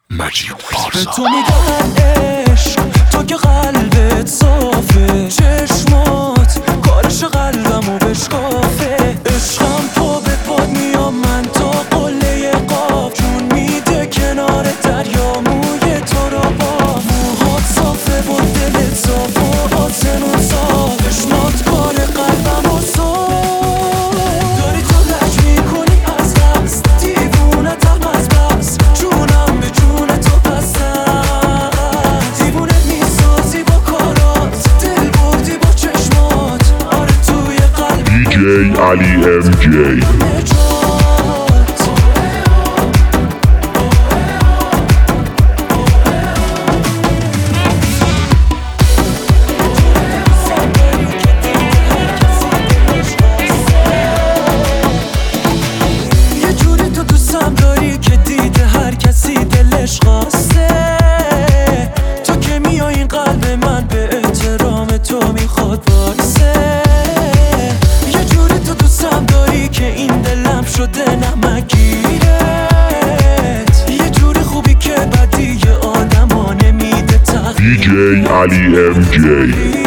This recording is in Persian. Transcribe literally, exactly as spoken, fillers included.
مجید پارسا. به تو میگن عشق، تو که قلبت صافه، چشمات کارش قلبمو بشکافه. عشقم تو به پاد میام من تا قله قاف، جون میده کنار دریا موی تو رو با. موهات صافه و دلت صاف و آسمون صاف، چشمات کار قلبمو صاف. داری تو لج میکنی از قصد، دیوونتم از بس، جونم به جون تو بستم. دیوونه میسازی با کارات، دل بردی با چشمات، آره توی قلبی دی جی علی ام جی. یه جوری تو دوستم داری که دیده هر کسی دلش خواسته. تو که میای این قلب من به احترام تو میخواد وایسه. یه جوری تو دوستم داری که این دلم شده نمکگیرت. یه جوری خوبی که بدی آدم ها نمیده تغییر. دی جی علی ام جی.